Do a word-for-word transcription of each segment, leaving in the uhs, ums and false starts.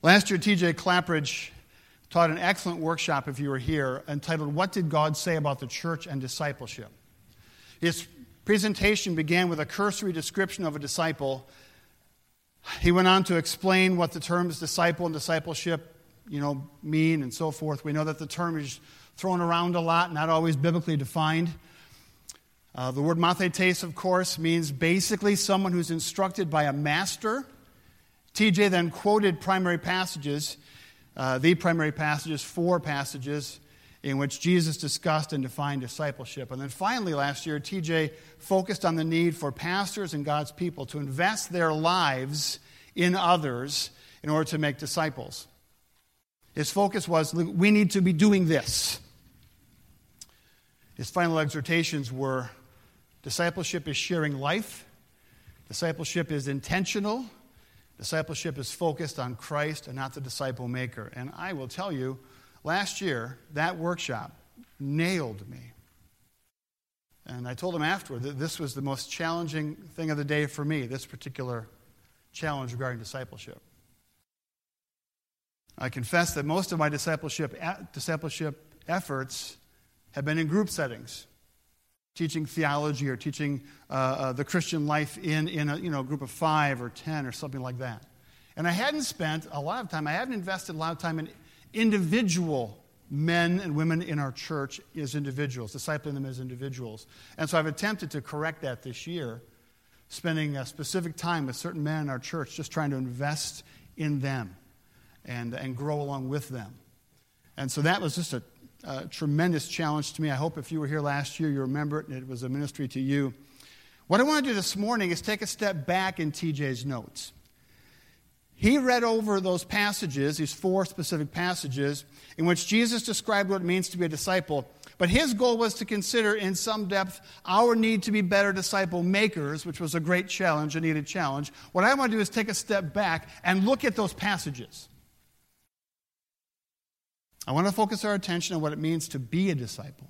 Last year, T J Clappridge taught an excellent workshop, if you were here, entitled, What Did God Say About the Church and Discipleship? His presentation began with a cursory description of a disciple. He went on to explain what the terms disciple and discipleship, you know, mean and so forth. We know that the term is thrown around a lot, not always biblically defined. Uh, the word mathetes, of course, means basically someone who's instructed by a master. T J then quoted primary passages, uh, the primary passages, four passages, in which Jesus discussed and defined discipleship. And then finally last year, T J focused on the need for pastors and God's people to invest their lives in others in order to make disciples. His focus was, we need to be doing this. His final exhortations were, discipleship is sharing life. Discipleship is intentional. Discipleship is focused on Christ and not the disciple maker. And I will tell you, last year, that workshop nailed me. And I told him afterward that this was the most challenging thing of the day for me, this particular challenge regarding discipleship. I confess that most of my discipleship discipleship efforts have been in group settings, teaching theology or teaching uh, uh, the Christian life in, in a you know, group of five or ten or something like that. And I hadn't spent a lot of time, I hadn't invested a lot of time in individual men and women in our church as individuals, discipling them as individuals. And so I've attempted to correct that this year, spending a specific time with certain men in our church, just trying to invest in them and, and grow along with them. And so that was just a, a tremendous challenge to me. I hope if you were here last year, you remember it, and it was a ministry to you. What I want to do this morning is take a step back in T J's notes. He read over those passages, these four specific passages, in which Jesus described what it means to be a disciple. But his goal was to consider in some depth our need to be better disciple makers, which was a great challenge, a needed challenge. What I want to do is take a step back and look at those passages. I want to focus our attention on what it means to be a disciple.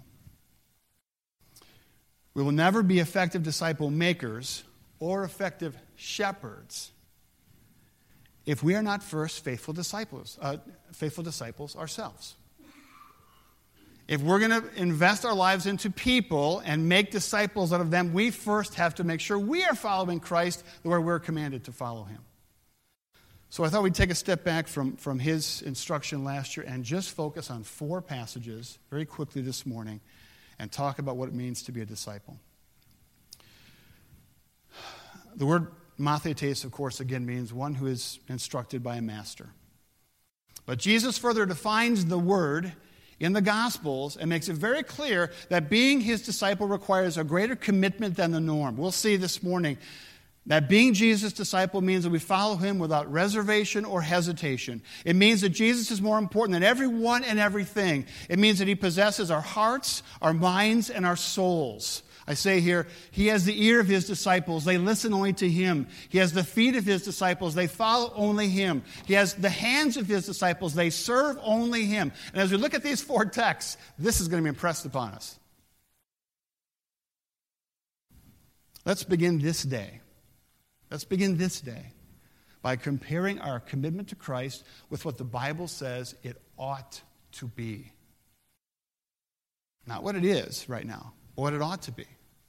We will never be effective disciple makers or effective shepherds if we are not first faithful disciples, uh, faithful disciples ourselves. If we're going to invest our lives into people and make disciples out of them, we first have to make sure we are following Christ the way we're commanded to follow him. So I thought we'd take a step back from, from his instruction last year and just focus on four passages very quickly this morning and talk about what it means to be a disciple. The word mathetes, of course, again means one who is instructed by a master. But Jesus further defines the word in the Gospels and makes it very clear that being his disciple requires a greater commitment than the norm. We'll see this morning that being Jesus' disciple means that we follow him without reservation or hesitation. It means that Jesus is more important than everyone and everything. It means that he possesses our hearts, our minds, and our souls. I say here, he has the ear of his disciples. They listen only to him. He has the feet of his disciples. They follow only him. He has the hands of his disciples. They serve only him. And as we look at these four texts, this is going to be impressed upon us. Let's begin this day. Let's begin this day by comparing our commitment to Christ with what the Bible says it ought to be. Not what it is right now, but what it ought to be.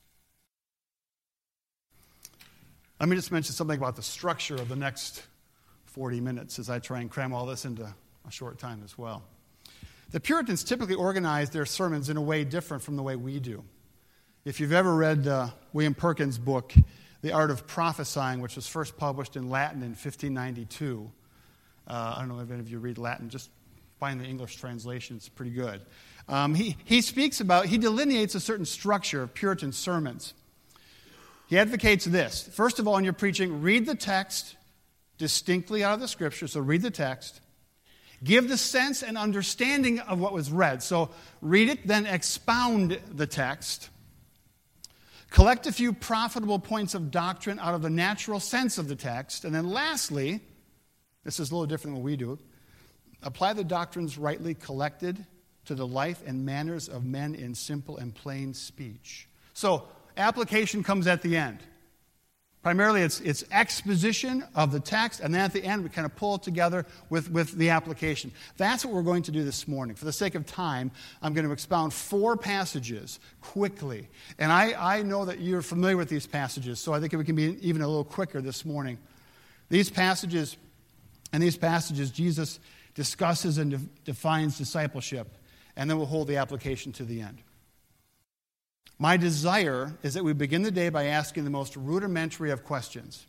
Let me just mention something about the structure of the next forty minutes as I try and cram all this into a short time as well. The Puritans typically organized their sermons in a way different from the way we do. If you've ever read uh, William Perkins' book, The Art of Prophesying, which was first published in Latin in fifteen ninety-two, uh, I don't know if any of you read Latin, just find the English translation, it's pretty good. Um, he, he speaks about, he delineates a certain structure of Puritan sermons. He advocates this. First of all, in your preaching, read the text distinctly out of the Scripture. So read the text. Give the sense and understanding of what was read. So read it, then expound the text. Collect a few profitable points of doctrine out of the natural sense of the text. And then lastly, this is a little different than what we do, apply the doctrines rightly collected to the life and manners of men in simple and plain speech. So application comes at the end. Primarily, it's, it's exposition of the text, and then at the end, we kind of pull it together with, with the application. That's what we're going to do this morning. For the sake of time, I'm going to expound four passages quickly. And I, I know that you're familiar with these passages, so I think we can be even a little quicker this morning. These passages, in these passages, Jesus discusses and de- defines discipleship, and then we'll hold the application to the end. My desire is that we begin the day by asking the most rudimentary of questions.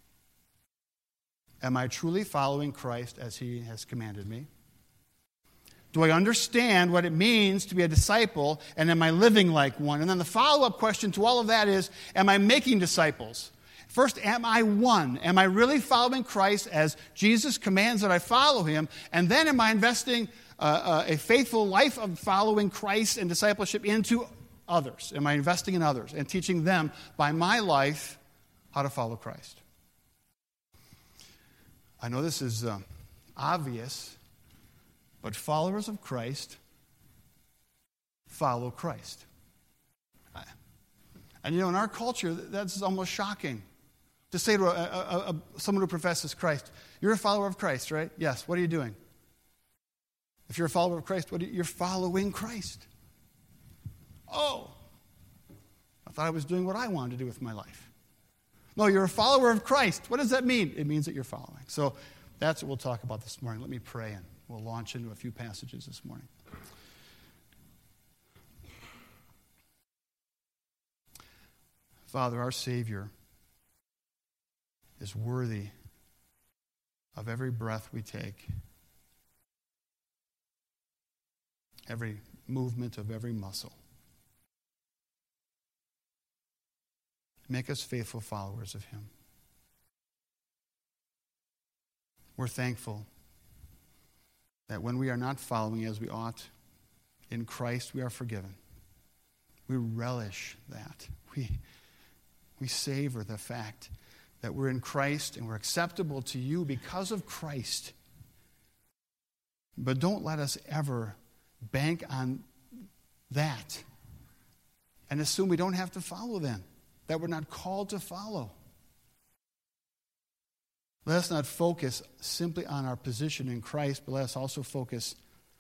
Am I truly following Christ as he has commanded me? Do I understand what it means to be a disciple, and am I living like one? And then the follow-up question to all of that is, am I making disciples? First, am I one? Am I really following Christ as Jesus commands that I follow him? And then am I investing uh, uh, a faithful life of following Christ and discipleship into others? Am I investing in others and teaching them by my life how to follow Christ? I know this is uh, obvious, but followers of Christ follow Christ. And you know, in our culture, that's almost shocking. To say to a, a, a, someone who professes Christ, you're a follower of Christ, right? Yes. What are you doing? If you're a follower of Christ, what are you, you're following Christ. Oh, I thought I was doing what I wanted to do with my life. No, you're a follower of Christ. What does that mean? It means that you're following. So that's what we'll talk about this morning. Let me pray, and we'll launch into a few passages this morning. Father, our Savior is worthy of every breath we take, every movement of every muscle. Make us faithful followers of him. We're thankful that when we are not following as we ought, in Christ we are forgiven. We relish that. We, we savor the fact that we're in Christ and we're acceptable to you because of Christ. But don't let us ever bank on that and assume we don't have to follow them, that we're not called to follow. Let us not focus simply on our position in Christ, but let us also focus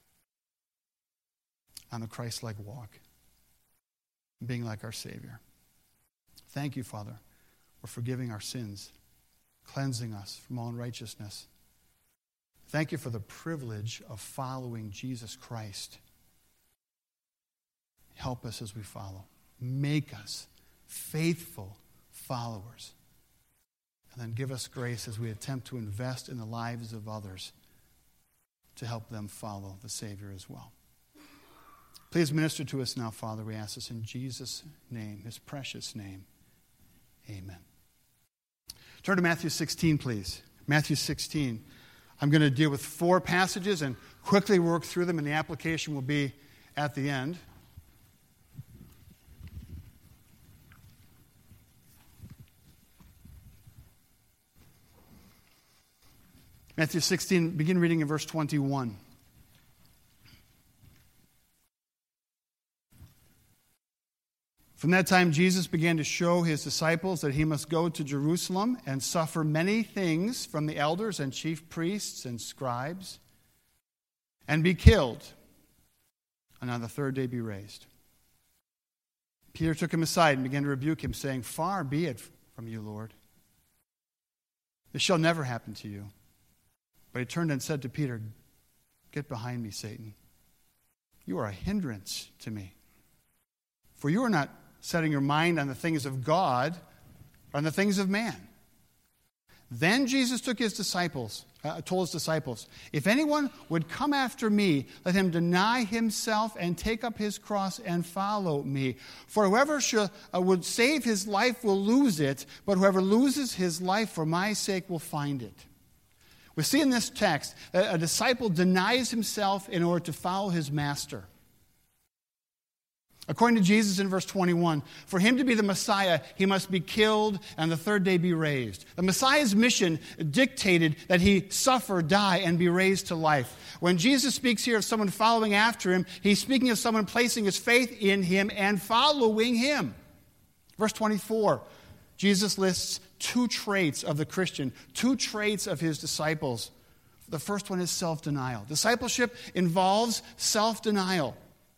on a Christ-like walk, being like our Savior. Thank you, Father, for forgiving our sins, cleansing us from all unrighteousness. Thank you for the privilege of following Jesus Christ. Help us as we follow. Make us faithful followers. And then give us grace as we attempt to invest in the lives of others to help them follow the Savior as well. Please minister to us now, Father. We ask this in Jesus' name, his precious name. Amen. Turn to Matthew sixteen, please. Matthew sixteen. I'm going to deal with four passages and quickly work through them, and the application will be at the end. Matthew sixteen, begin reading in verse twenty-one. From that time, Jesus began to show his disciples that he must go to Jerusalem and suffer many things from the elders and chief priests and scribes, and be killed, and on the third day be raised. Peter took him aside and began to rebuke him, saying, "Far be it from you, Lord. This shall never happen to you." But he turned and said to Peter, "Get behind me, Satan. You are a hindrance to me. For you are not setting your mind on the things of God, but on the things of man." Then Jesus took his disciples, uh, told his disciples, "If anyone would come after me, let him deny himself and take up his cross and follow me. For whoever should, uh, would save his life will lose it, but whoever loses his life for my sake will find it." We see in this text that a disciple denies himself in order to follow his master. According to Jesus in verse twenty-one, for him to be the Messiah, he must be killed and the third day be raised. The Messiah's mission dictated that he suffer, die, and be raised to life. When Jesus speaks here of someone following after him, he's speaking of someone placing his faith in him and following him. Verse twenty-four, Jesus lists two traits of the Christian, two traits of his disciples. The first one is self-denial. Discipleship involves self-denial.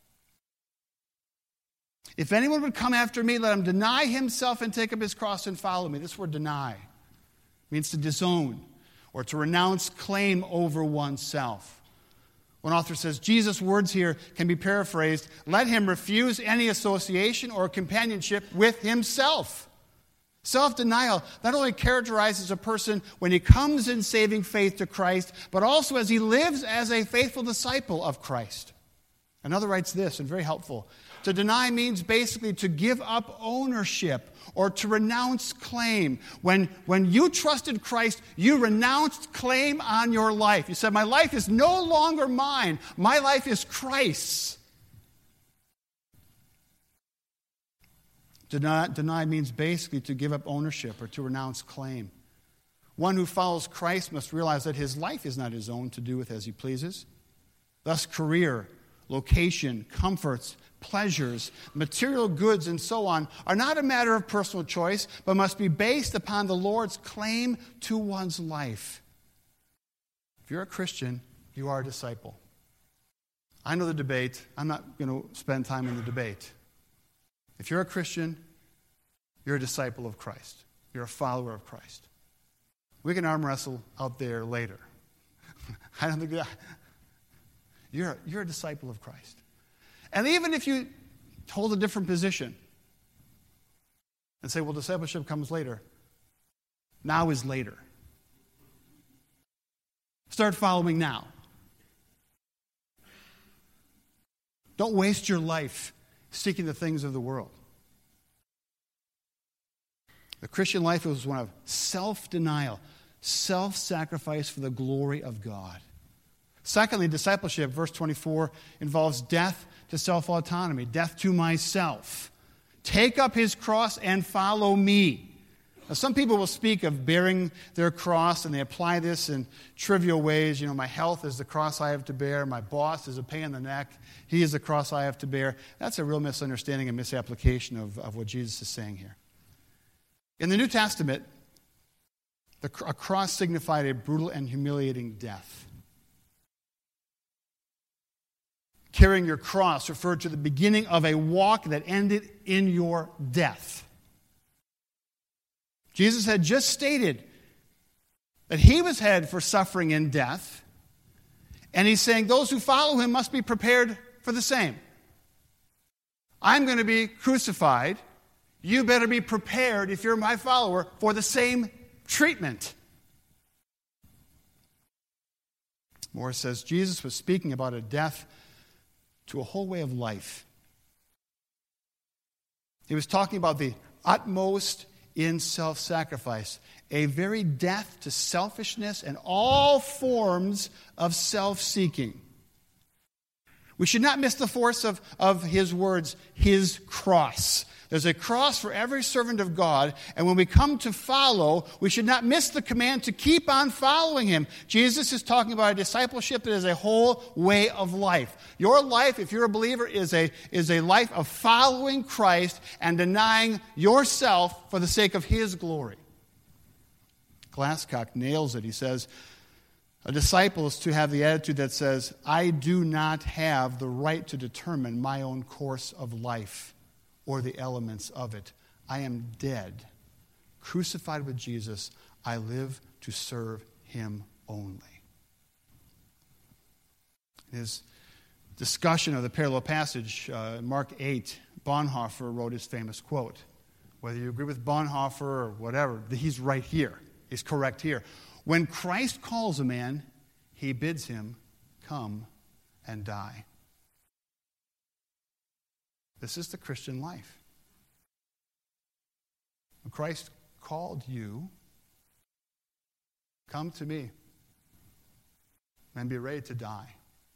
If anyone would come after me, let him deny himself and take up his cross and follow me. This word deny means to disown or to renounce claim over oneself. One author says, Jesus' words here can be paraphrased, let him refuse any association or companionship with himself. Self-denial not only characterizes a person when he comes in saving faith to Christ, but also as he lives as a faithful disciple of Christ. Another writes this, and very helpful. To deny means basically to give up ownership or to renounce claim. When, when you trusted Christ, you renounced claim on your life. You said, my life is no longer mine. My life is Christ's. Deny, deny means basically to give up ownership or to renounce claim. One who follows Christ must realize that his life is not his own to do with as he pleases. Thus, career, location, comforts, pleasures, material goods, and so on are not a matter of personal choice, but must be based upon the Lord's claim to one's life. If you're a Christian, you are a disciple. I know the debate. I'm not going to spend time in the debate. If you're a Christian, you're a disciple of Christ. You're a follower of Christ. We can arm wrestle out there later. I don't think that. You're, you're a disciple of Christ. And even if you hold a different position and say, well, discipleship comes later, now is later. Start following now. Don't waste your life seeking the things of the world. The Christian life is one of self-denial, self-sacrifice for the glory of God. Secondly, discipleship, verse twenty-four, involves death to self-autonomy, death to myself. Take up his cross and follow me. Now, some people will speak of bearing their cross, and they apply this in trivial ways. You know, my health is the cross I have to bear. My boss is a pain in the neck. He is the cross I have to bear. That's a real misunderstanding and misapplication of, of what Jesus is saying here. In the New Testament, the, a cross signified a brutal and humiliating death. Carrying your cross referred to the beginning of a walk that ended in your death. Jesus had just stated that he was headed for suffering and death, and he's saying those who follow him must be prepared for the same. I'm going to be crucified. You better be prepared, if you're my follower, for the same treatment. Morris says Jesus was speaking about a death to a whole way of life. He was talking about the utmost in self-sacrifice, a very death to selfishness and all forms of self-seeking. We should not miss the force of, of his words, his cross. There's a cross for every servant of God, and when we come to follow, we should not miss the command to keep on following him. Jesus is talking about a discipleship that is a whole way of life. Your life, if you're a believer, is a, is a life of following Christ and denying yourself for the sake of his glory. Glasscock nails it. He says, a disciple is to have the attitude that says, I do not have the right to determine my own course of life or the elements of it. I am dead, crucified with Jesus. I live to serve him only. In his discussion of the parallel passage, uh, Mark eight, Bonhoeffer wrote his famous quote. Whether you agree with Bonhoeffer or whatever, he's right here. He's correct here. When Christ calls a man, he bids him come and die. This is the Christian life. When Christ called you, come to me and be ready to die.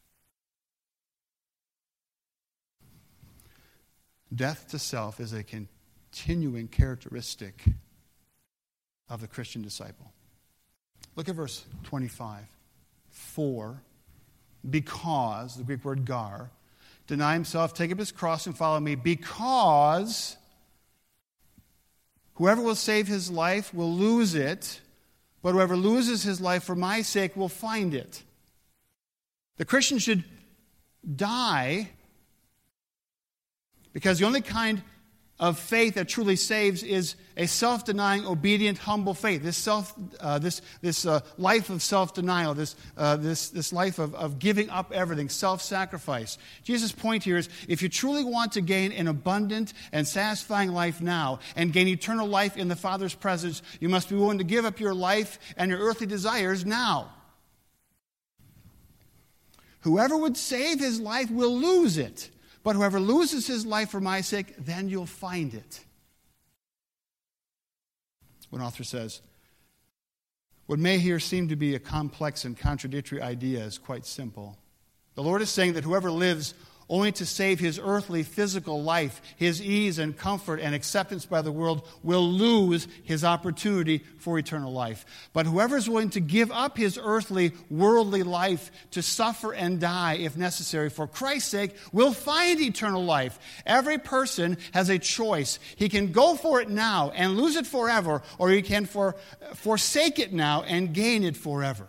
Death to self is a continuing characteristic of the Christian disciple. Look at verse twenty-five. For, because, the Greek word gar, deny himself, take up his cross, and follow me, because Whoever will save his life will lose it, but whoever loses his life for my sake will find it. The Christian should die because the only kind of faith that truly saves is a self-denying, obedient, humble faith. This self, uh, this this uh, life of self-denial, this uh, this this life of, of giving up everything, self-sacrifice. Jesus' point here is, if you truly want to gain an abundant and satisfying life now and gain eternal life in the Father's presence, you must be willing to give up your life and your earthly desires now. Whoever would save his life will lose it. But whoever loses his life for my sake, then you'll find it. One author says, what may here seem to be a complex and contradictory idea is quite simple. The Lord is saying that whoever lives only to save his earthly physical life, his ease and comfort and acceptance by the world, will lose his opportunity for eternal life. But whoever is willing to give up his earthly, worldly life to suffer and die, if necessary, for Christ's sake, will find eternal life. Every person has a choice. He can go for it now and lose it forever, or he can for, forsake it now and gain it forever.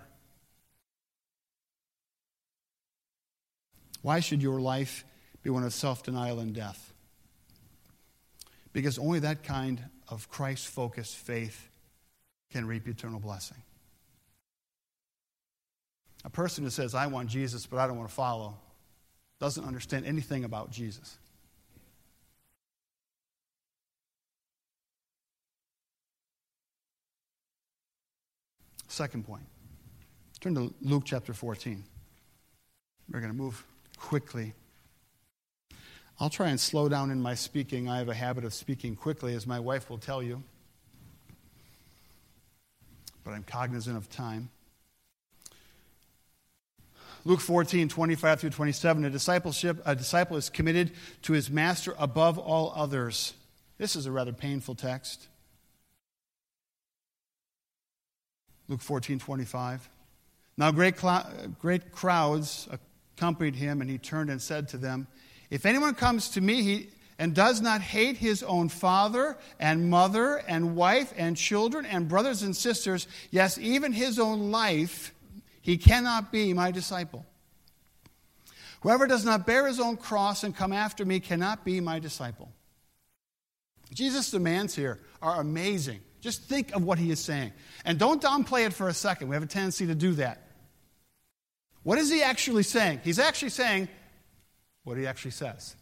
Why should your life be one of self-denial and death? Because only that kind of Christ-focused faith can reap eternal blessing. A person who says, I want Jesus, but I don't want to follow, doesn't understand anything about Jesus. Second point. Turn to Luke chapter fourteen. We're going to move quickly. I'll try and slow down in my speaking. I have a habit of speaking quickly, as my wife will tell you. But I'm cognizant of time. Luke fourteen, twenty-five through twenty-seven. A discipleship, a disciple is committed to his master above all others. This is a rather painful text. Luke fourteen, twenty-five. Now great, cl- great crowds accompanied him, and he turned and said to them, if anyone comes to me he, and does not hate his own father and mother and wife and children and brothers and sisters, yes, even his own life, he cannot be my disciple. Whoever does not bear his own cross and come after me cannot be my disciple. Jesus' demands here are amazing. Just think of what he is saying. And don't downplay it for a second. We have a tendency to do that. What is he actually saying? He's actually saying what he actually says.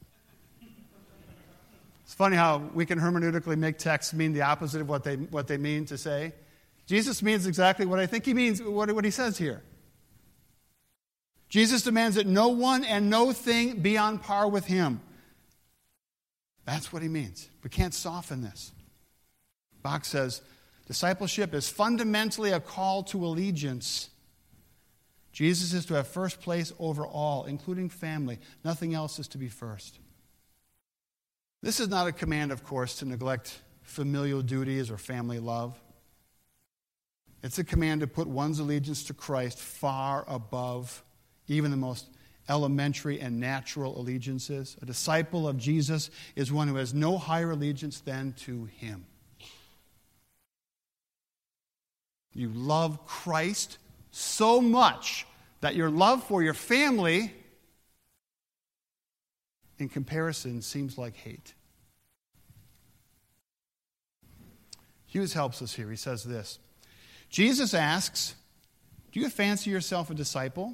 It's funny how we can hermeneutically make texts mean the opposite of what they what they mean to say. Jesus means exactly what I think he means, what, what he says here. Jesus demands that no one and no thing be on par with him. That's what he means. We can't soften this. Bach says, discipleship is fundamentally a call to allegiance. Jesus is to have first place over all, including family. Nothing else is to be first. This is not a command, of course, to neglect familial duties or family love. It's a command to put one's allegiance to Christ far above even the most elementary and natural allegiances. A disciple of Jesus is one who has no higher allegiance than to him. You love Christ so much that your love for your family, in comparison, seems like hate. Hughes helps us here. He says this. Jesus asks, do you fancy yourself a disciple?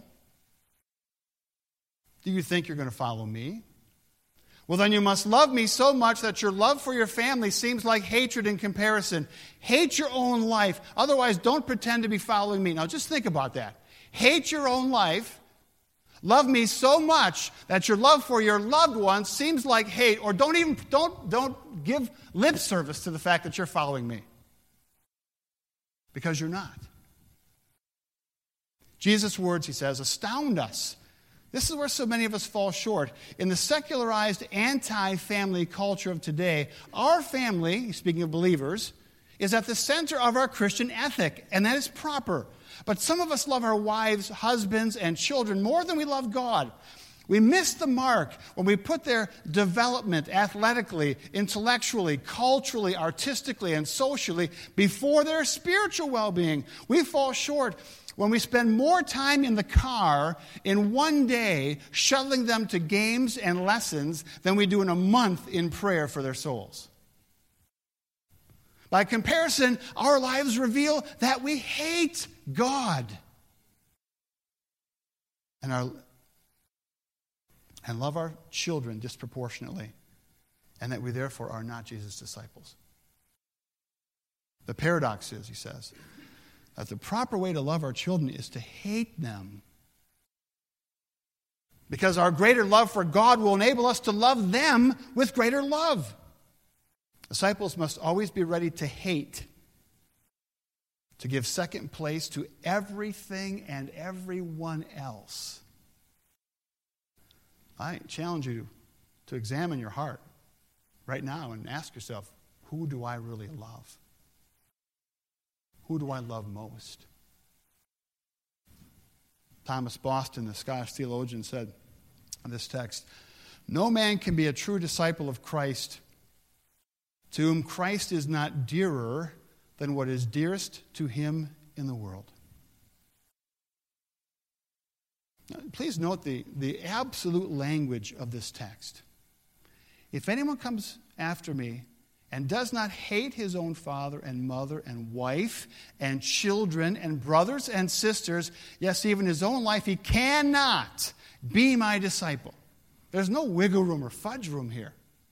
Do you think you're going to follow me? Well, then you must love me so much that your love for your family seems like hatred in comparison. Hate your own life. Otherwise, don't pretend to be following me. Now, just think about that. Hate your own life. Love me so much that your love for your loved ones seems like hate, or don't even don't don't give lip service to the fact that you're following me. Because you're not. Jesus' words, he says, astound us. This is where so many of us fall short. In the secularized, anti-family culture of today, our family, speaking of believers, is at the center of our Christian ethic, and that is proper. But some of us love our wives, husbands, and children more than we love God. We miss the mark when we put their development athletically, intellectually, culturally, artistically, and socially before their spiritual well-being. We fall short when we spend more time in the car in one day shuttling them to games and lessons than we do in a month in prayer for their souls. By comparison, our lives reveal that we hate God and our and love our children disproportionately, and that we therefore are not Jesus' disciples. The paradox is, he says, that the proper way to love our children is to hate them. Because our greater love for God will enable us to love them with greater love. Disciples must always be ready to hate, to give second place to everything and everyone else. I challenge you to examine your heart right now and ask yourself, who do I really love? Who do I love most? Thomas Boston, the Scottish theologian, said in this text, "No man can be a true disciple of Christ to whom Christ is not dearer than what is dearest to him in the world." Now, please note the, the absolute language of this text. If anyone comes after me and does not hate his own father and mother and wife and children and brothers and sisters, yes, even his own life, he cannot be my disciple. There's no wiggle room or fudge room here.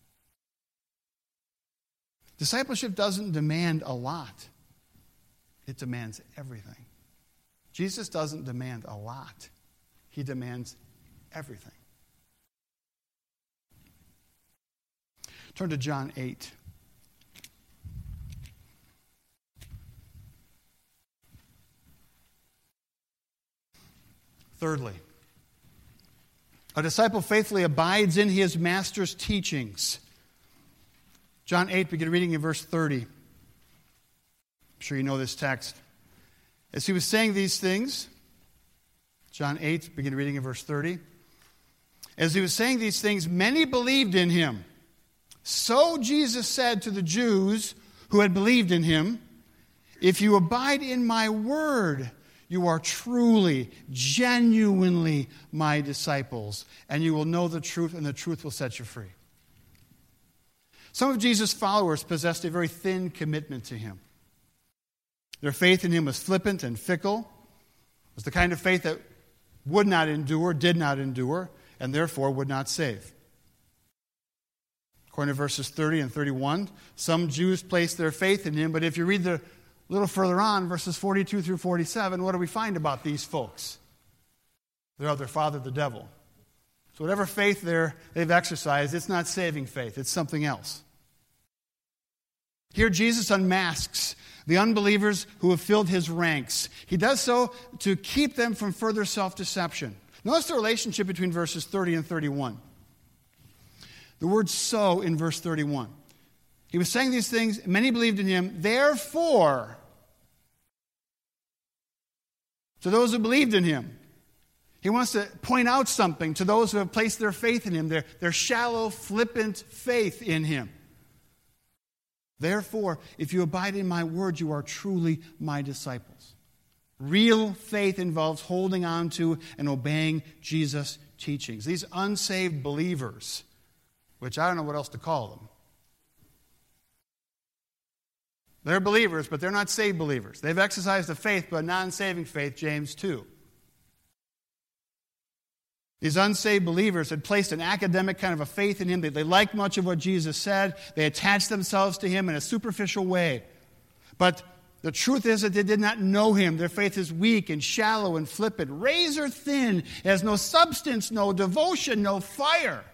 Discipleship doesn't demand a lot. It demands everything. Jesus doesn't demand a lot. He demands everything. Turn to John eight. Thirdly, a disciple faithfully abides in his master's teachings. John eight, begin reading in verse thirty. I'm sure you know this text. As he was saying these things, John eight, begin reading in verse thirty. As he was saying these things, many believed in him. So Jesus said to the Jews who had believed in him, "If you abide in my word, you are truly, genuinely my disciples, and you will know the truth, and the truth will set you free." Some of Jesus' followers possessed a very thin commitment to him. Their faith in him was flippant and fickle. It was the kind of faith that would not endure, did not endure, and therefore would not save. According to verses thirty and thirty-one, some Jews placed their faith in him, but if you read the a little further on, verses forty-two through forty-seven, what do we find about these folks? They're of their father, the devil. So whatever faith they're, they've exercised, it's not saving faith. It's something else. Here Jesus unmasks the unbelievers who have filled his ranks. He does so to keep them from further self-deception. Notice the relationship between verses thirty and thirty-one. The word "so" in verse thirty-one. He was saying these things, many believed in him, therefore, to those who believed in him. He wants to point out something to those who have placed their faith in him, their, their shallow, flippant faith in him. Therefore, if you abide in my word, you are truly my disciples. Real faith involves holding on to and obeying Jesus' teachings. These unsaved believers, which I don't know what else to call them. They're believers, but they're not saved believers. They've exercised a faith, but a non-saving faith, James two. These unsaved believers had placed an academic kind of a faith in him. They, they liked much of what Jesus said. They attached themselves to him in a superficial way. But the truth is that they did not know him. Their faith is weak and shallow and flippant, razor thin. It has no substance, no devotion, no fire.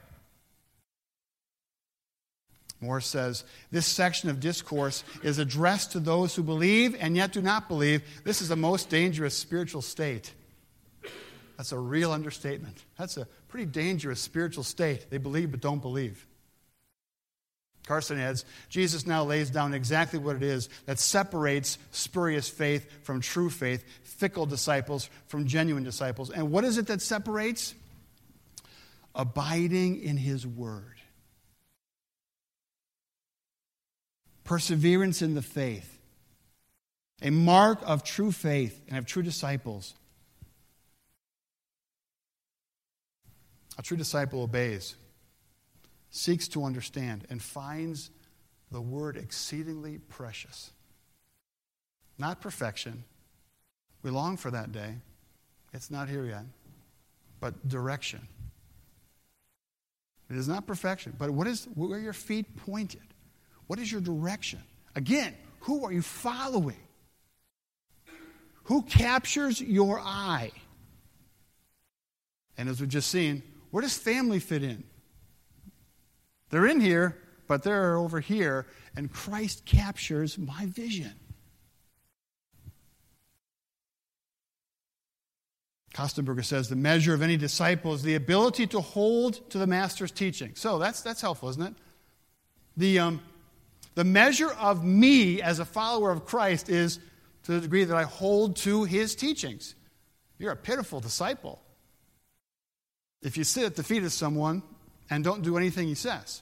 Moore says, this section of discourse is addressed to those who believe and yet do not believe. This is the most dangerous spiritual state. That's a real understatement. That's a pretty dangerous spiritual state. They believe but don't believe. Carson adds, Jesus now lays down exactly what it is that separates spurious faith from true faith, fickle disciples from genuine disciples. And what is it that separates? abiding in his word. Perseverance in the faith. A mark of true faith and of true disciples. A true disciple obeys, seeks to understand, and finds the word exceedingly precious. Not perfection. We long for that day. It's not here yet. But direction. It is not perfection. But what is where are your feet pointed? What is your direction? Again, who are you following? Who captures your eye? And as we've just seen, where does family fit in? They're in here, but they're over here, and Christ captures my vision. Kostenberger says the measure of any disciple is the ability to hold to the master's teaching. So that's that's helpful, isn't it? The um, the measure of me as a follower of Christ is to the degree that I hold to his teachings. You're a pitiful disciple if you sit at the feet of someone and don't do anything he says.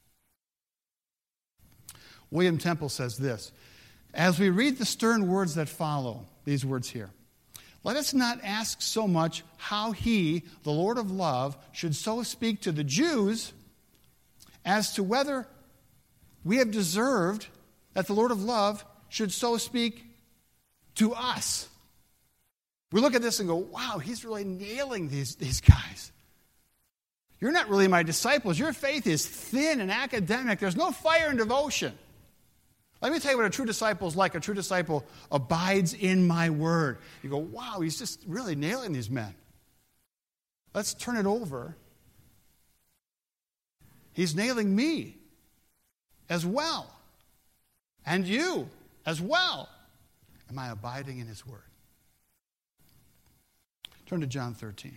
William Temple says this: as we read the stern words that follow, these words here, let us not ask so much how he, the Lord of love, should so speak to the Jews as to whether we have deserved that the Lord of love should so speak to us. We look at this and go, wow, he's really nailing these, these guys. You're not really my disciples. Your faith is thin and academic. There's no fire and devotion. Let me tell you what a true disciple is like. A true disciple abides in my word. You go, wow, he's just really nailing these men. Let's turn it over. He's nailing me as well. And you as well. Am I abiding in his word? Turn to John thirteen.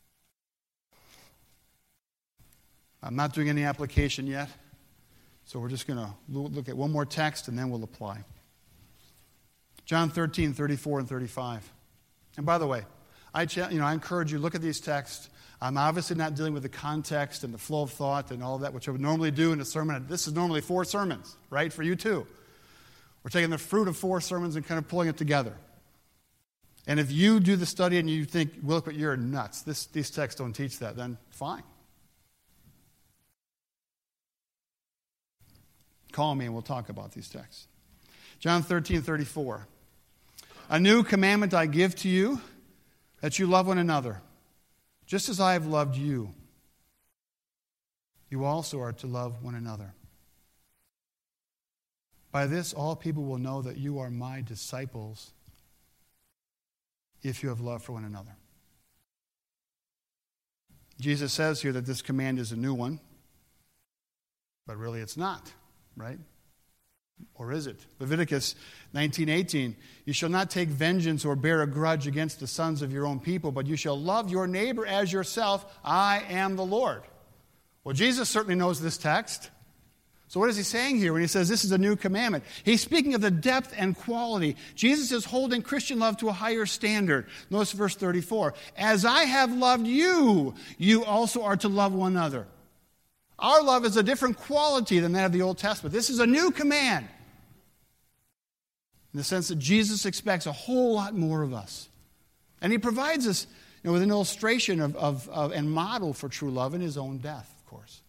I'm not doing any application yet. So we're just going to look at one more text and then we'll apply. John thirteen, thirty-four and thirty-five. And by the way, I you know I encourage you, look at these texts. I'm obviously not dealing with the context and the flow of thought and all of that, which I would normally do in a sermon. This is normally four sermons, right, for you too. We're taking the fruit of four sermons and kind of pulling it together. And if you do the study and you think, well, look, you're nuts, this, these texts don't teach that, then fine. Call me and we'll talk about these texts. John thirteen, thirty-four. A new commandment I give to you, that you love one another. Just as I have loved you, you also are to love one another. By this, all people will know that you are my disciples if you have love for one another. Jesus says here that this command is a new one, but really it's not. Right? Or is it? Leviticus nineteen eighteen. You shall not take vengeance or bear a grudge against the sons of your own people, but you shall love your neighbor as yourself. I am the Lord. Well, Jesus certainly knows this text. So what is he saying here when he says this is a new commandment? He's speaking of the depth and quality. Jesus is holding Christian love to a higher standard. Notice verse thirty-four. As I have loved you, you also are to love one another. Our love is a different quality than that of the Old Testament. This is a new command. In the sense that Jesus expects a whole lot more of us. And he provides us you know, with an illustration of, of, of and model for true love in his own death, of course.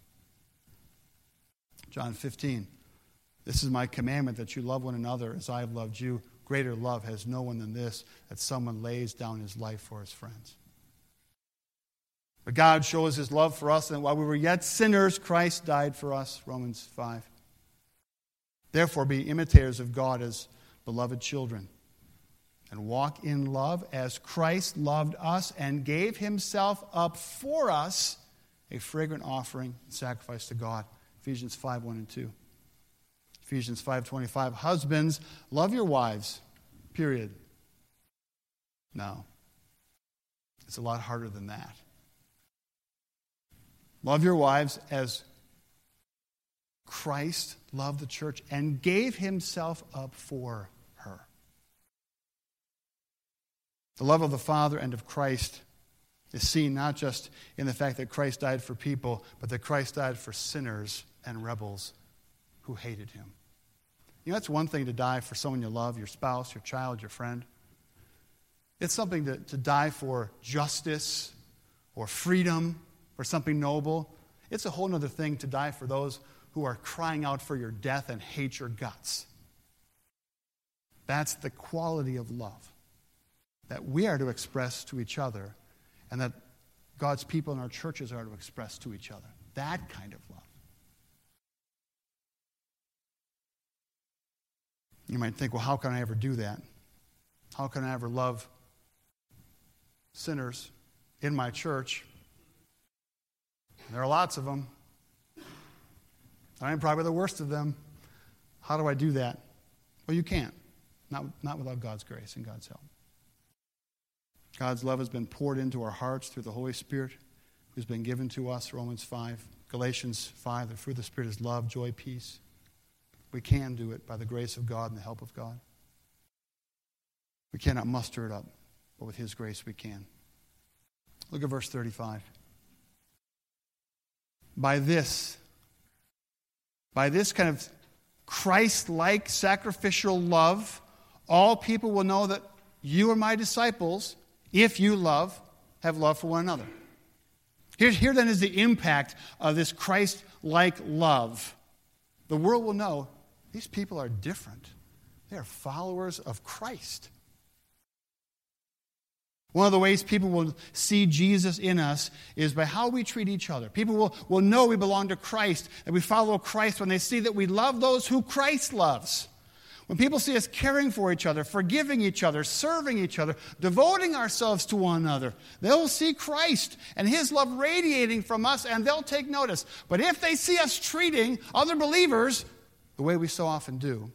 John fifteen. This is my commandment, that you love one another as I have loved you. Greater love has no one than this, that someone lays down his life for his friends. But God shows his love for us, and while we were yet sinners, Christ died for us, Romans five. Therefore, be imitators of God as beloved children, and walk in love as Christ loved us and gave himself up for us, a fragrant offering and sacrifice to God. Ephesians five, one and two. Ephesians five twenty-five. Husbands, love your wives, period. No. It's a lot harder than that. Love your wives as Christ loved the church and gave himself up for her. The love of the Father and of Christ is seen not just in the fact that Christ died for people, but that Christ died for sinners and rebels who hated him. You know, it's one thing to die for someone you love, your spouse, your child, your friend. It's something to, to die for justice or freedom or something noble. It's a whole other thing to die for those who are crying out for your death and hate your guts. That's the quality of love that we are to express to each other and that God's people in our churches are to express to each other. That kind of love. You might think, well, how can I ever do that? How can I ever love sinners in my church? There are lots of them. I'm probably the worst of them. How do I do that? Well, you can't. Not, not without God's grace and God's help. God's love has been poured into our hearts through the Holy Spirit who's been given to us, Romans five. Galatians five, the fruit of the Spirit is love, joy, peace. We can do it by the grace of God and the help of God. We cannot muster it up, but with his grace we can. Look at verse thirty-five. By this, by this kind of Christ-like sacrificial love, all people will know that you are my disciples if you love, have love for one another. Here, here then is the impact of this Christ-like love. The world will know these people are different. They are followers of Christ. One of the ways people will see Jesus in us is by how we treat each other. People will, will know we belong to Christ, and we follow Christ when they see that we love those who Christ loves. When people see us caring for each other, forgiving each other, serving each other, devoting ourselves to one another, they'll see Christ and his love radiating from us, and they'll take notice. But if they see us treating other believers the way we so often do,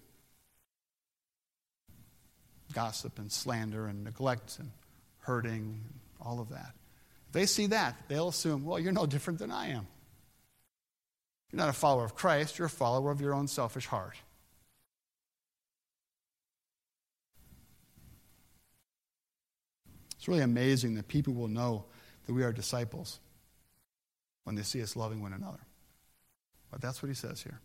gossip and slander and neglect and hurting, all of that. If they see that, they'll assume, well, you're no different than I am. You're not a follower of Christ, you're a follower of your own selfish heart. It's really amazing that people will know that we are disciples when they see us loving one another. But that's what he says here.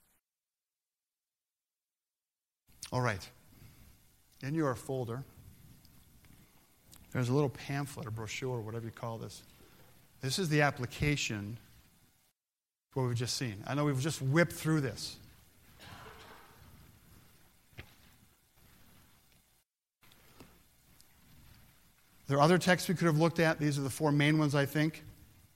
All right. In your folder, there's a little pamphlet or brochure, whatever you call this. This is the application for what we've just seen. I know we've just whipped through this. There are other texts we could have looked at. These are the four main ones, I think.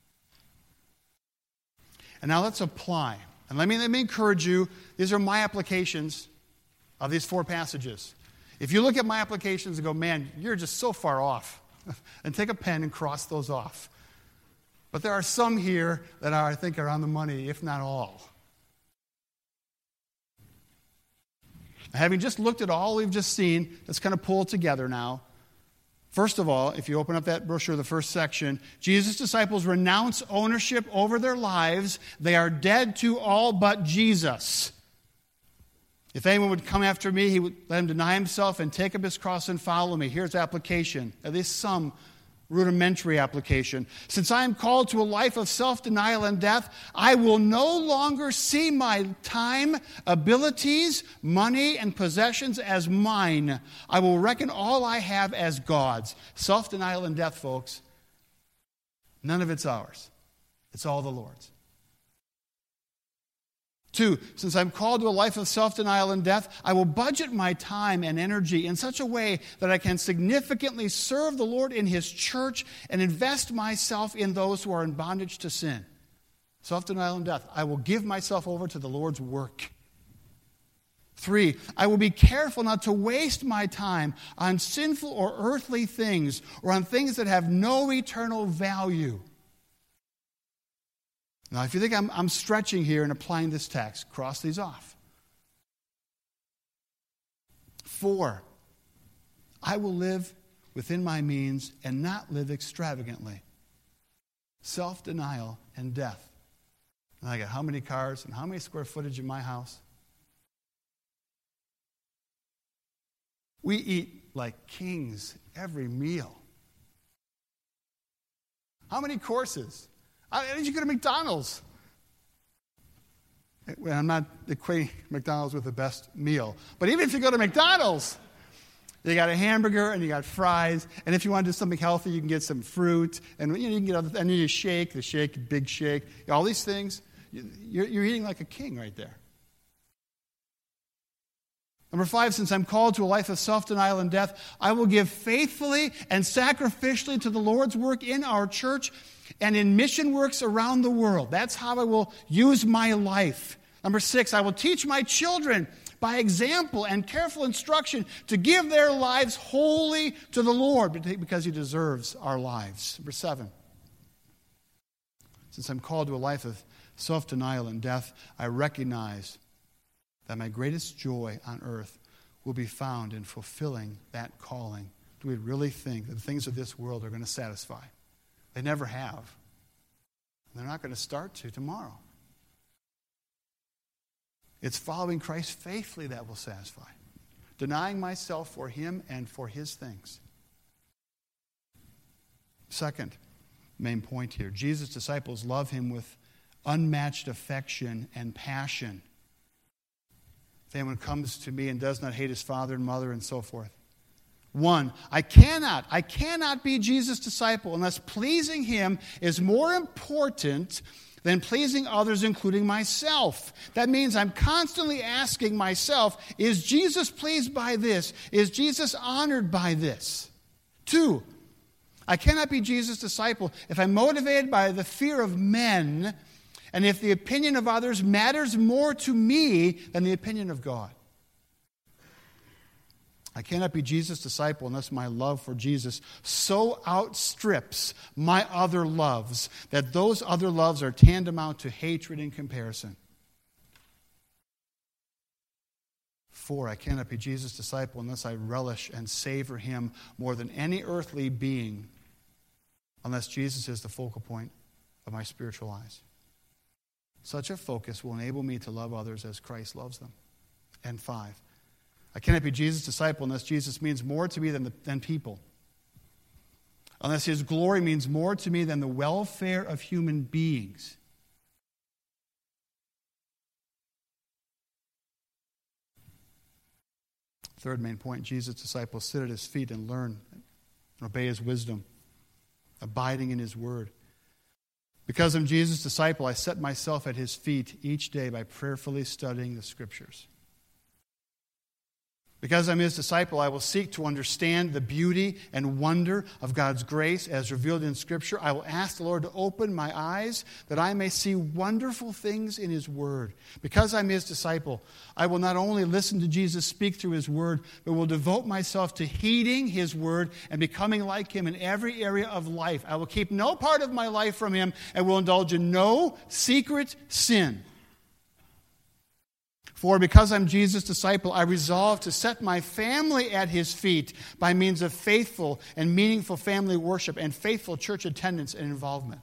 And now let's apply. And let me, let me encourage you, these are my applications of these four passages. If you look at my applications and go, man, you're just so far off, and take a pen and cross those off. But there are some here that are, I think are on the money, if not all. Having just looked at all we've just seen, let's kind of pull it together now. First of all, if you open up that brochure, the first section, Jesus' disciples renounce ownership over their lives. They are dead to all but Jesus. If anyone would come after me, he would let him deny himself and take up his cross and follow me. Here's application, at least some rudimentary application. Since I am called to a life of self-denial and death, I will no longer see my time, abilities, money, and possessions as mine. I will reckon all I have as God's. Self-denial and death, folks, none of it's ours. It's all the Lord's. Two, since I'm called to a life of self-denial and death, I will budget my time and energy in such a way that I can significantly serve the Lord in his church and invest myself in those who are in bondage to sin. Self-denial and death. I will give myself over to the Lord's work. Three, I will be careful not to waste my time on sinful or earthly things or on things that have no eternal value. Now, if you think I'm, I'm stretching here and applying this text, cross these off. Four, I will live within my means and not live extravagantly. Self-denial and death. And I got how many cars and how many square footage in my house? We eat like kings every meal. How many courses? How did you go to McDonald's? Well, I'm not equating McDonald's with the best meal. But even if you go to McDonald's, you got a hamburger and you got fries. And if you want to do something healthy, you can get some fruit. And you know, you can get other, and you shake, the shake, big shake. All these things. You're, you're eating like a king right there. Number five, since I'm called to a life of self-denial and death, I will give faithfully and sacrificially to the Lord's work in our church and in mission works around the world. That's how I will use my life. Number six, I will teach my children by example and careful instruction to give their lives wholly to the Lord because He deserves our lives. Number seven, since I'm called to a life of self-denial and death, I recognize that my greatest joy on earth will be found in fulfilling that calling. Do we really think that the things of this world are going to satisfy? They never have. They're not going to start to tomorrow. It's following Christ faithfully that will satisfy. Denying myself for Him and for His things. Second main point here. Jesus' disciples love Him with unmatched affection and passion. If anyone comes to me and does not hate his father and mother and so forth. One, I cannot, I cannot be Jesus' disciple unless pleasing Him is more important than pleasing others, including myself. That means I'm constantly asking myself, is Jesus pleased by this? Is Jesus honored by this? Two, I cannot be Jesus' disciple if I'm motivated by the fear of men and if the opinion of others matters more to me than the opinion of God. I cannot be Jesus' disciple unless my love for Jesus so outstrips my other loves that those other loves are tantamount to hatred in comparison. Four, I cannot be Jesus' disciple unless I relish and savor Him more than any earthly being, unless Jesus is the focal point of my spiritual eyes. Such a focus will enable me to love others as Christ loves them. And five, I cannot be Jesus' disciple unless Jesus means more to me than, the, than people. Unless His glory means more to me than the welfare of human beings. Third main point, Jesus' disciples sit at His feet and learn and obey His wisdom, abiding in His word. Because I'm Jesus' disciple, I set myself at His feet each day by prayerfully studying the Scriptures. Because I'm His disciple, I will seek to understand the beauty and wonder of God's grace as revealed in Scripture. I will ask the Lord to open my eyes that I may see wonderful things in His Word. Because I'm His disciple, I will not only listen to Jesus speak through His Word, but will devote myself to heeding His Word and becoming like Him in every area of life. I will keep no part of my life from Him and will indulge in no secret sin. For because I'm Jesus' disciple, I resolve to set my family at His feet by means of faithful and meaningful family worship and faithful church attendance and involvement.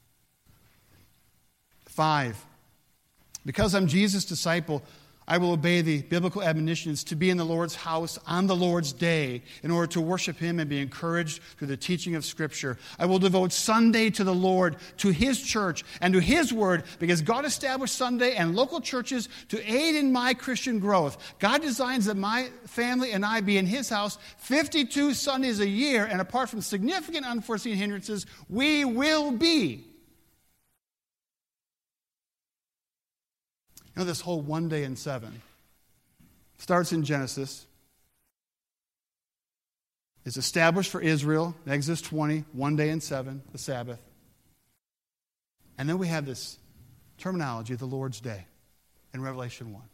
Five, because I'm Jesus' disciple, I will obey the biblical admonitions to be in the Lord's house on the Lord's day in order to worship Him and be encouraged through the teaching of Scripture. I will devote Sunday to the Lord, to His church, and to His Word because God established Sunday and local churches to aid in my Christian growth. God designs that my family and I be in His house fifty-two Sundays a year, and apart from significant unforeseen hindrances, we will be. You know, this whole one day in seven starts in Genesis. It's established for Israel, in Exodus twenty, one day in seven, the Sabbath. And then we have this terminology, the Lord's Day, in Revelation one.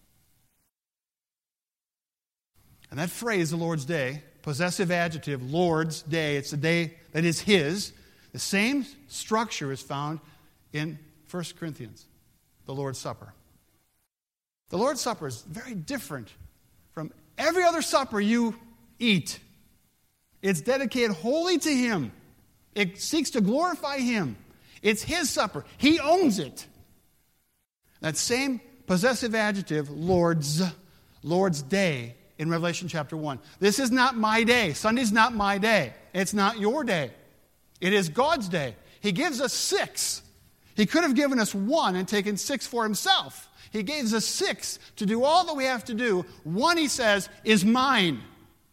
And that phrase, the Lord's Day, possessive adjective, Lord's Day, it's a day that is His. The same structure is found in First Corinthians, the Lord's Supper. The Lord's Supper is very different from every other supper you eat. It's dedicated wholly to Him. It seeks to glorify Him. It's His supper. He owns it. That same possessive adjective, Lord's, Lord's Day, in Revelation chapter one. This is not my day. Sunday's not my day. It's not your day. It is God's day. He gives us six. He could have given us one and taken six for himself. He gives us six to do all that we have to do. One, he says, is mine.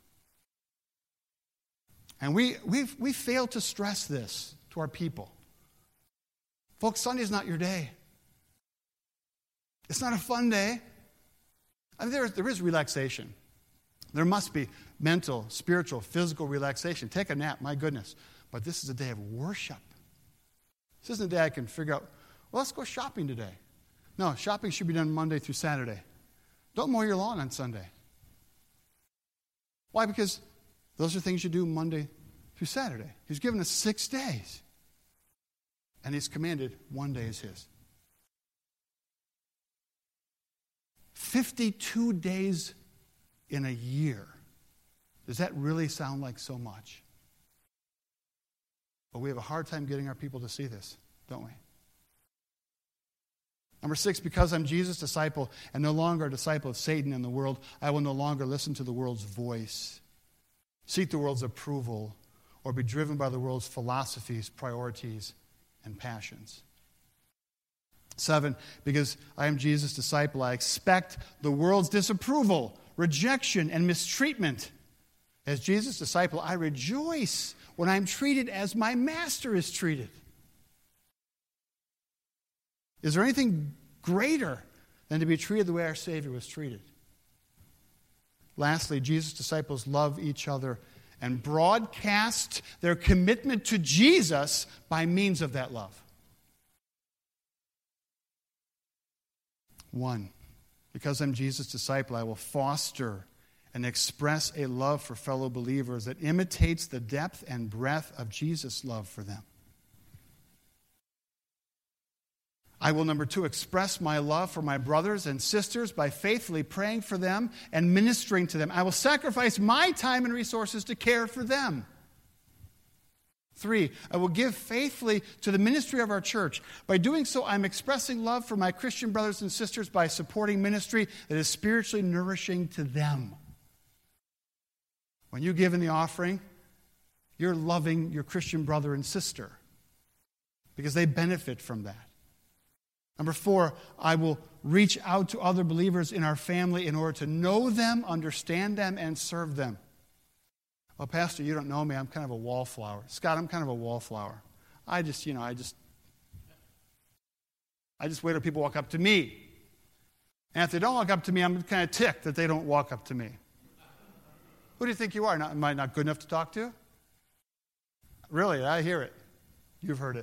And we we we fail to stress this to our people. Folks, Sunday's not your day. It's not a fun day. I mean, there, there is relaxation. There must be mental, spiritual, physical relaxation. Take a nap, my goodness. But this is a day of worship. This isn't a day I can figure out, well, let's go shopping today. No, shopping should be done Monday through Saturday. Don't mow your lawn on Sunday. Why? Because those are things you do Monday through Saturday. He's given us six days. And he's commanded one day is his. fifty-two days in a year. Does that really sound like so much? But we have a hard time getting our people to see this, don't we? Number six, because I'm Jesus' disciple and no longer a disciple of Satan and the world, I will no longer listen to the world's voice, seek the world's approval, or be driven by the world's philosophies, priorities, and passions. Seven, because I am Jesus' disciple, I expect the world's disapproval, rejection, and mistreatment. As Jesus' disciple, I rejoice when I'm treated as my master is treated. Is there anything greater than to be treated the way our Savior was treated? Lastly, Jesus' disciples love each other and broadcast their commitment to Jesus by means of that love. One, because I'm Jesus' disciple, I will foster and express a love for fellow believers that imitates the depth and breadth of Jesus' love for them. I will, number two, express my love for my brothers and sisters by faithfully praying for them and ministering to them. I will sacrifice my time and resources to care for them. Three, I will give faithfully to the ministry of our church. By doing so, I'm expressing love for my Christian brothers and sisters by supporting ministry that is spiritually nourishing to them. When you give in the offering, you're loving your Christian brother and sister because they benefit from that. Number four, I will reach out to other believers in our family in order to know them, understand them, and serve them. Well, Pastor, you don't know me. I'm kind of a wallflower. Scott, I'm kind of a wallflower. I just, you know, I just, I just wait till people walk up to me. And if they don't walk up to me, I'm kind of ticked that they don't walk up to me. Who do you think you are? Not, am I not good enough to talk to? Really, I hear it. You've heard it.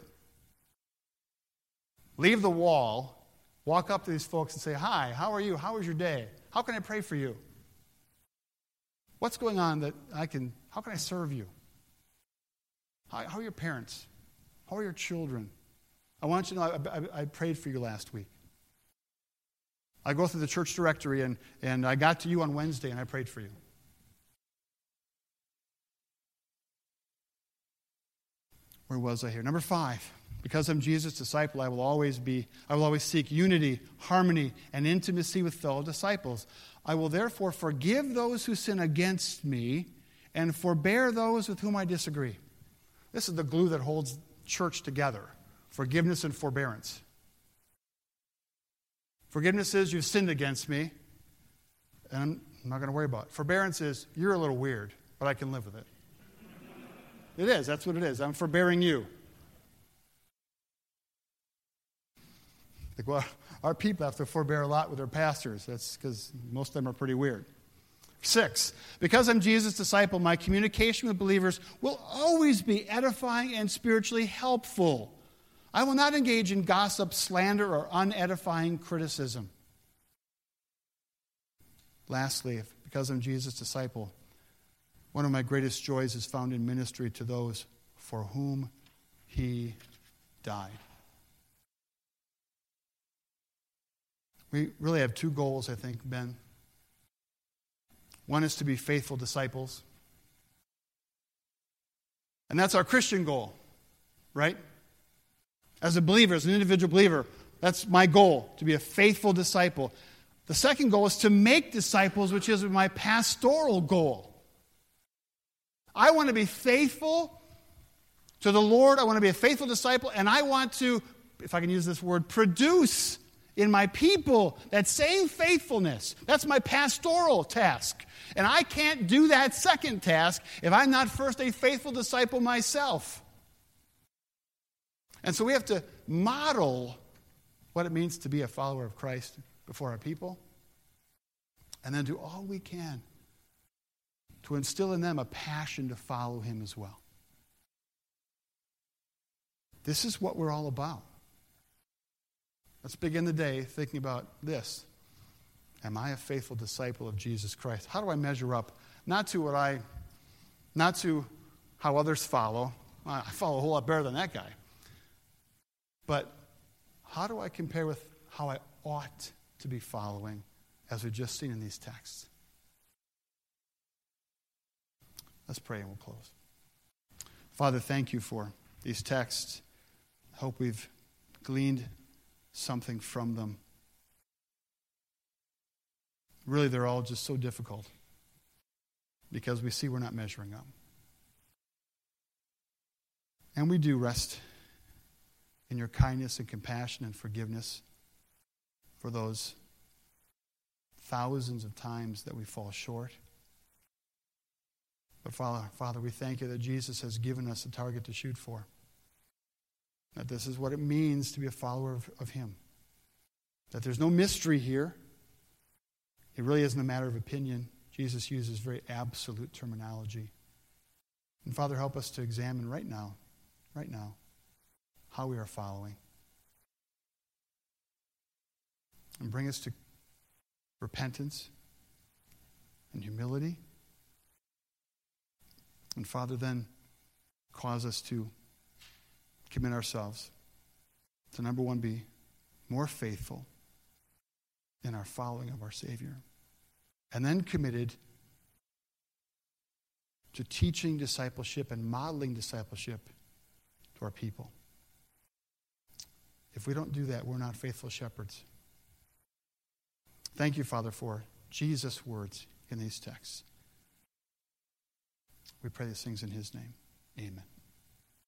Leave the wall, walk up to these folks and say, hi, how are you? How was your day? How can I pray for you? What's going on that I can, how can I serve you? How, how are your parents? How are your children? I want you to know, I, I, I prayed for you last week. I go through the church directory and, and I got to you on Wednesday and I prayed for you. Where was I here? Number five, because I'm Jesus' disciple, I will always be, I will always seek unity, harmony, and intimacy with fellow disciples. I will therefore forgive those who sin against me and forbear those with whom I disagree. This is the glue that holds church together, forgiveness and forbearance. Forgiveness is you've sinned against me, and I'm not going to worry about it. Forbearance is you're a little weird, but I can live with it. It is. That's what it is. I'm forbearing you. Like, well, our people have to forbear a lot with their pastors. That's because most of them are pretty weird. Six, because I'm Jesus' disciple, my communication with believers will always be edifying and spiritually helpful. I will not engage in gossip, slander, or unedifying criticism. Lastly, because I'm Jesus' disciple, one of my greatest joys is found in ministry to those for whom he died. We really have two goals, I think, Ben. One is to be faithful disciples. And that's our Christian goal, right? As a believer, as an individual believer, that's my goal, to be a faithful disciple. The second goal is to make disciples, which is my pastoral goal. I want to be faithful To the Lord, I want to be a faithful disciple, and I want to, if I can use this word, produce in my people that same faithfulness. That's my pastoral task. And I can't do that second task if I'm not first a faithful disciple myself. And so we have to model what it means to be a follower of Christ before our people, and then do all we can to instill in them a passion to follow him as well. This is what we're all about. Let's begin the day thinking about this. Am I a faithful disciple of Jesus Christ? How do I measure up? Not to what I, not to how others follow. I follow a whole lot better than that guy. But how do I compare with how I ought to be following, as we've just seen in these texts? Let's pray and we'll close. Father, thank you for these texts. I hope we've gleaned something from them. Really, they're all just so difficult because we see we're not measuring up. And we do rest in your kindness and compassion and forgiveness for those thousands of times that we fall short. But Father, Father, we thank you that Jesus has given us a target to shoot for. That this is what it means to be a follower of, of him. That there's no mystery here. It really isn't a matter of opinion. Jesus uses very absolute terminology. And Father, help us to examine right now, right now, how we are following. And bring us to repentance and humility. And Father, then cause us to commit ourselves to, number one, be more faithful in our following of our Savior. And then committed to teaching discipleship and modeling discipleship to our people. If we don't do that, we're not faithful shepherds. Thank you, Father, for Jesus' words in these texts. We pray these things in his name. Amen.